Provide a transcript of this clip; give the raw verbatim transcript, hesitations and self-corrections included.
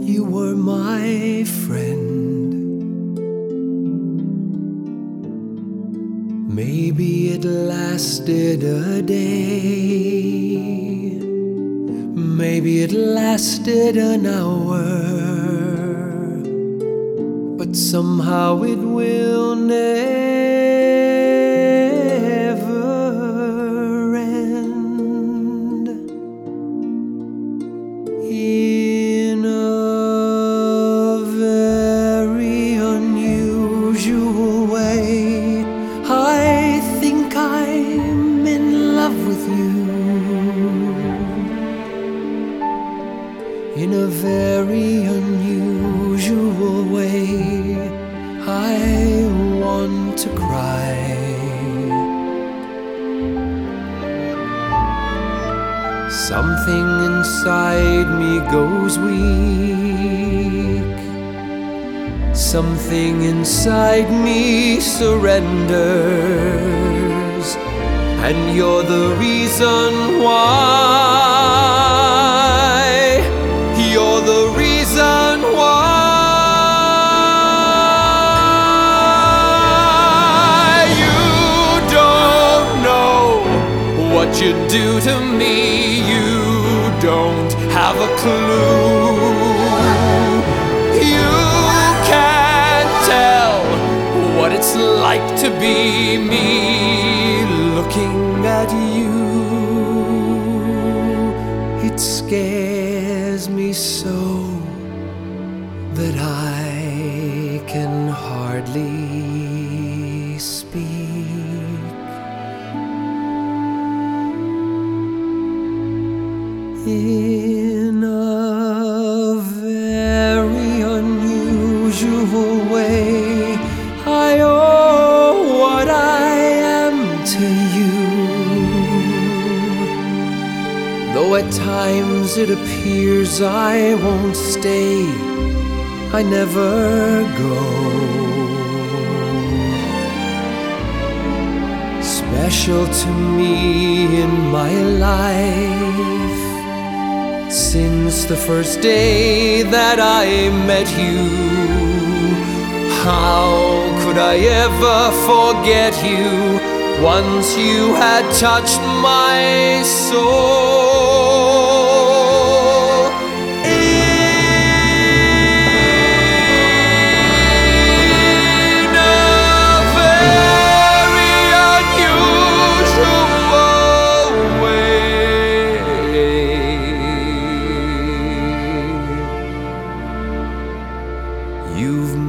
You were my friend. Maybe it lasted a day, maybe it lasted an hour, but somehow it will never end. In a very unusual way, I think I'm in love with you. In a very unusual way, I want to cry. Something inside me goes weak. Something inside me surrenders, and you're the reason why. You're the reason why. You don't know what you do to me. You don't have a clue. You can't tell what it's like to be me looking at you. It scares me so that I can hardly speak. In a very unusual way, I owe what I am to you. Though at times it appears I won't stay, I never go. Special to me in my life, since the first day that I met you. How could I ever forget you once you had touched my soul? In a very unusual way, you've